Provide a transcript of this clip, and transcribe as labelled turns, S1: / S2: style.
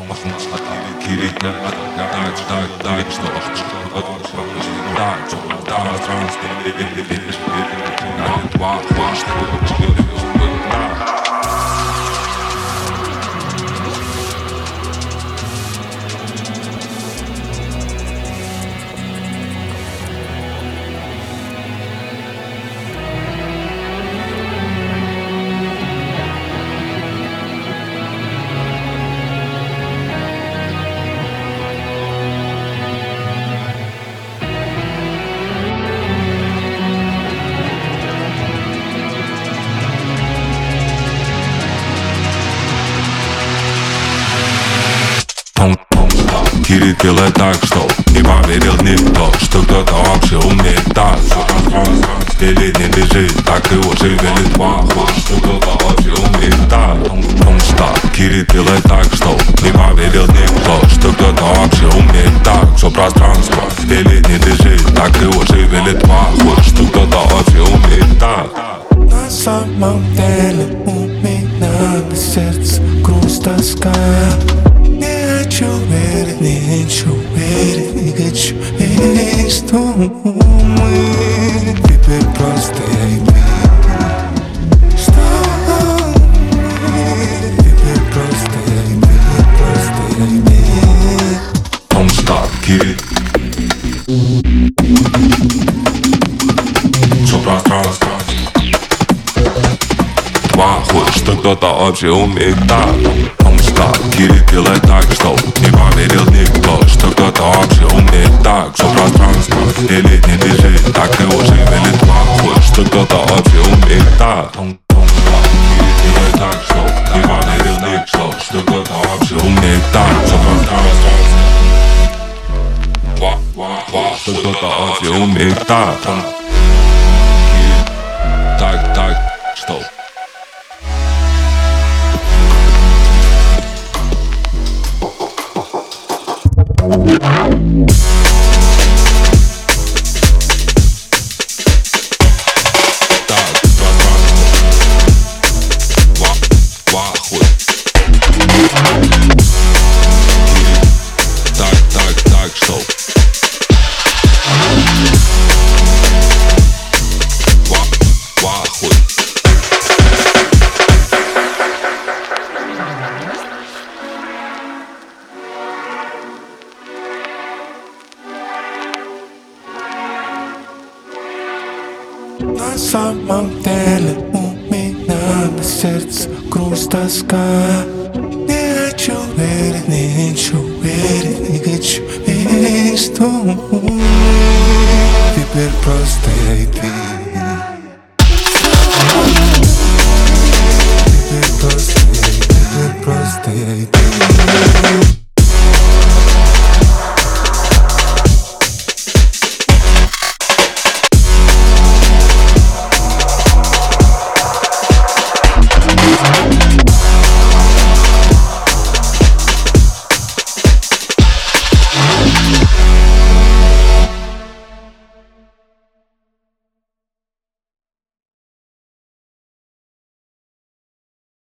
S1: Кирит делает так, что не поверил никто, что кто-то вообще умеет так. Или не лежит, так его шевелит похож, что кто-то вообще умеет так. Потому что Кирит делает так, что не поверил никто, что кто-то вообще умеет так. Все пространство или не лежит, так его шевелит похож, что кто-то вообще умеет так.
S2: На самом деле у меня на сердце грусть, тоска. Не хочу верить, не хочу верить, не хочу верить, что мы теперь просто я и ты. Что мы теперь просто я и ты, просто я и ты.
S1: Don't stop, Кирит. Все пространство. Похоже, что кто-то вообще умеет так. Don't stop, Кирит делает так, что не поверил никто, что кто-то вообще умеет так. Все пространство или не лежит, так его шевелит. Похоже, что кто-то вообще умеет так. Don't stop, Кирит делает так, что не поверил никто, что кто-то вообще умеет так. Все пространство. Что кто-то вообще умеет так. Так, что? Так, что?
S2: На самом деле у меня на сердце грусть, тоска. Не хочу верить, не хочу верить, не хочу верить, что мы